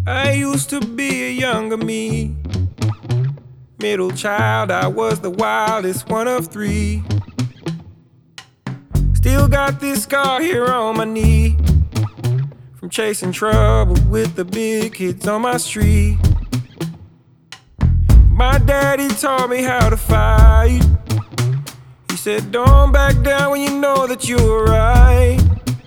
I used to be a younger me. Middle child, I was the wildest one of three. Still got this scar here on my knee from chasing trouble with the big kids on my street. My daddy taught me how to fight. He said, don't back down when you know that you're right.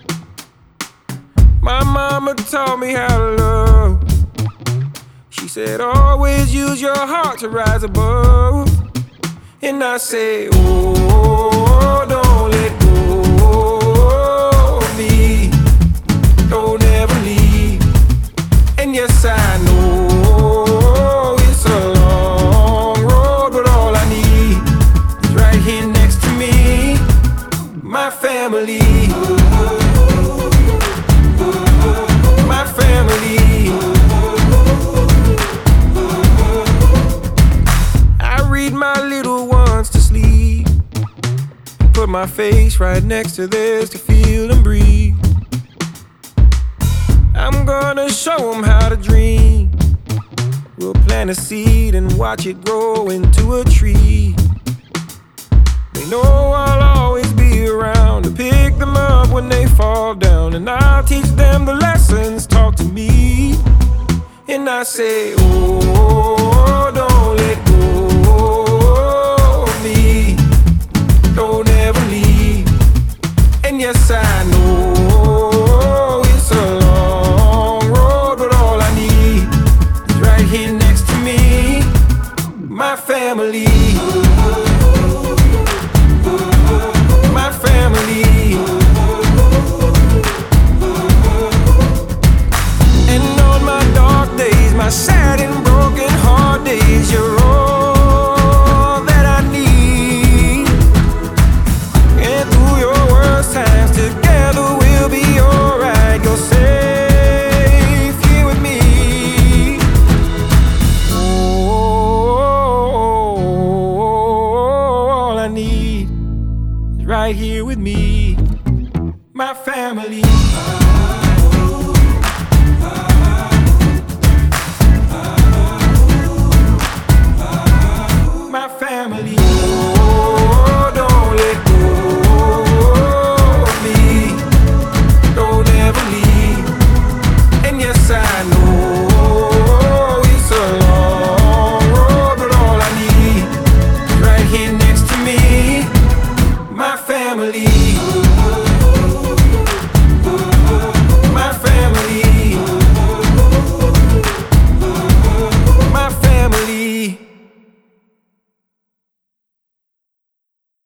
My mama taught me how to love. She said, always use your heart to rise above. And I say, oh, don't let go of me. Don't ever leave. And yes, I know it's a long road, but all I need is right here next to me, my family. My family. I read my little ones to sleep, put my face right next to theirs to feel and breathe. I'm gonna show them how to dream. We'll plant a seed and watch it grow into a tree. They know I'll always be around to pick them up when they fall down, and I'll teach them the lessons taught to me. And I say, oh, don't let go of me. Don't ever leave. And yes, I know it's a long road, but all I need is right here next to me, my family. My family. And on my dark days, my sad and broken heart days, you're